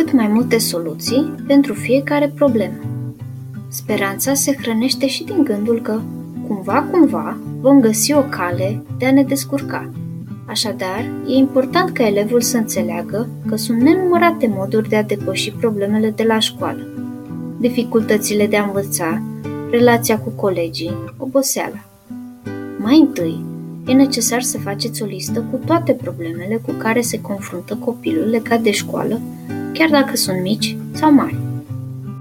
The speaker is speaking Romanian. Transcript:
cât mai multe soluții pentru fiecare problemă. Speranța se hrănește și din gândul că, cumva, vom găsi o cale de a ne descurca. Așadar, e important ca elevul să înțeleagă că sunt nenumărate moduri de a depăși problemele de la școală. Dificultățile de a învăța, relația cu colegii, oboseala. Mai întâi, e necesar să faceți o listă cu toate problemele cu care se confruntă copilul legat de școală, chiar dacă sunt mici sau mari.